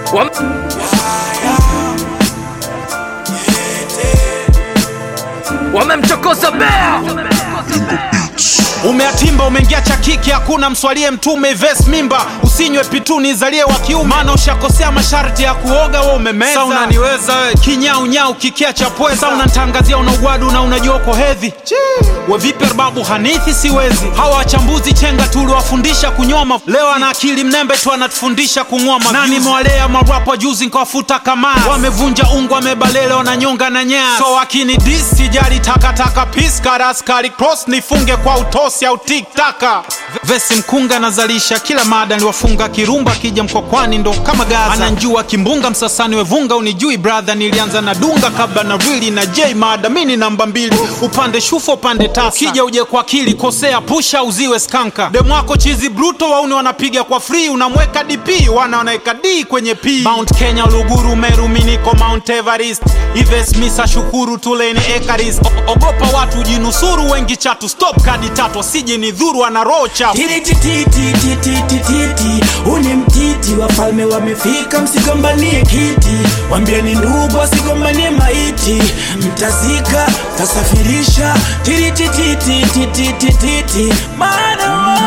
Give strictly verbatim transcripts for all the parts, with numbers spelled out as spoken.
Wam Wamemchokoza bea. Umeatimba umeingia cha kiki, hakuna mswalie mtume ves mimba. Usinywe pituni zalie wa kiume, maana ushakosea masharti ya kuoga wewe umemeza. Sasa unaniweza wewe kinyau nyau kikia cha pweza. Sasa unanitangazia una ugwadu na unajua uko heavy. Wewe vipi babu hanithi siwezi. Hawa wachambuzi chenga tuliwafundisha kunyoma. Leo ana akili mnembe tu anatufundisha kungoma. Nani mwalea marapa juzi nikawafuta kama. Wamevunja ungo wamebalele wananyonga na nyasi. So akini dis sijali taka taka peace karaskari cross nifunge kwa utosi au tiktaka. Vesi mkunga nazalisha kila mada niliwafunga kirumba kija mkokwani ndo kama Gaza. Ananjua kimbunga msasani wevunga unijui brother, nilianza na dunga kabla na really na J mada mini namba mbili. Upande shufo upande tasa, kija uje kwa akili kosea pusha uziwe skanka. Demu wako chizi bruto wauni wanapiga kwa free, unamweka D P wana wanaeka D kwenye P. Mount Kenya Uluguru Meru miniko Mount Everest. Ives misa shukuru tuleni Ekaris. Ogopa watu jinusuru wengi chatu stop kadi tatu sije ni dhuru anarocha. Titi uni mtiti wafalme wamefika msigombanie kiti. Wambieni ndugu wasigombanie maiti. Mtazika tasafirisha. Titi titi titi titi Mada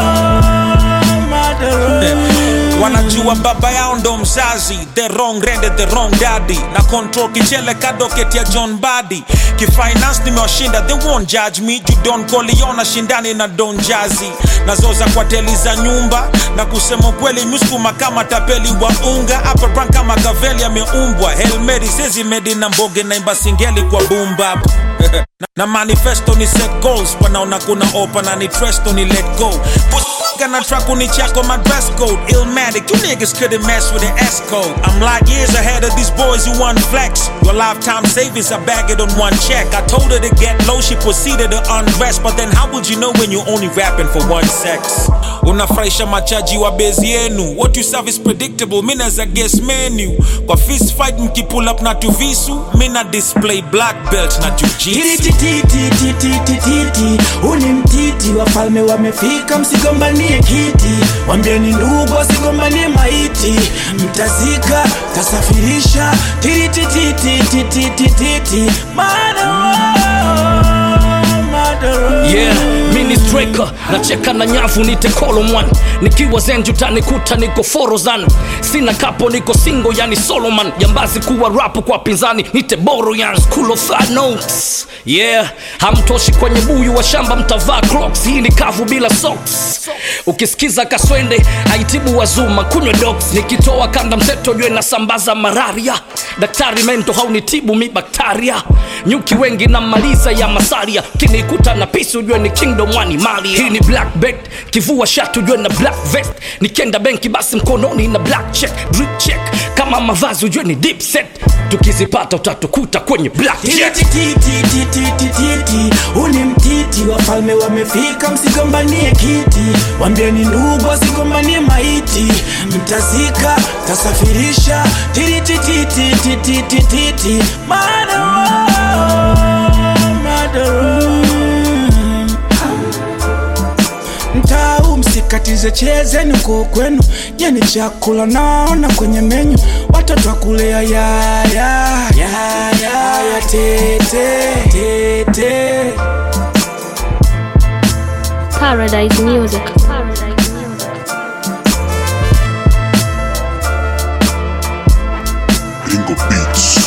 wanajua baba yao ndo mzazi. The wrong rende, the wrong daddy. Na control kichele kadoketi ya John Buddy. Kifinance nimewashinda, they won't judge me. Judon Koliona shindani na Don Jazzy. Nazoza kwa teli za nyumba. Na kusema kweli muskuma kama tapeli wa unga. Upper brand kama Kaveli ameumbwa. Hail Mary sezi medi na mboge na imba singeli kwa boom bap. Na manifesto ni set goals. Panaona kuna open na ni tresto ni let go. Push gonna track on the check on my dress code. Illmatic, you niggas couldn't mess with the S code. I'm like years ahead of these boys who want flex. Your lifetime savings, I bag it on one check. I told her to get low, she proceeded to undress. But then how would you know when you're only rapping for one sex? Unafraisha machaji wa bezi yenu. What you serve is predictable, mina za guess menu. Kwa fist fight mki pull up na tuvisu. Mina display black belt na jujitsu. Titi uni mtiti wafalme wamefika msigombanie kiti. Wambieni ndugu wasigombanie maiti. Mtazika tasafirisha. Titi titi titi titi Mada Yeah, mini striker nacheka na nyavu nite column one. Nikiwa zenju tanikuta niko forozan. Sina kapo niko single yani Solomon. Jambazi kuwa rapu kwa pinzani nite boro yan. School of thought notes. Yeah, hamtoshi kwenye buyu wa shamba mtavaa Crocs. Hii ni kavu bila socks. Ukisikiza kaswende haitibu wazuma kunywe dogs. Nikitoa kanda mseto jue nasambaza malaria. Daktari mento haunitibu mi baktaria. Nyuki wengi na maliza ya masaria. Kinikuta na pisu ujue ni kingdom wani mali. Hii ni black bet, kivua shatu ujue na black vest. Nikienda benki basi mkononi na black check. Drip check, kama mavazi ujue ni deep set. Tukizipata utatukuta kwenye black check. Titi uni mtiti wafalme wamefika msigombanie kiti. Wambieni ndugu wasigombanie maiti. Mtazika tasafirisha. Titi titi titi titi Mada Mtau msikatize cheze nuko kwenu. Nyeni chakula naona kwenye menyu. Watoto wakulea ya ya ya ya ya tete tete. Paradise Music. Bingo Beats.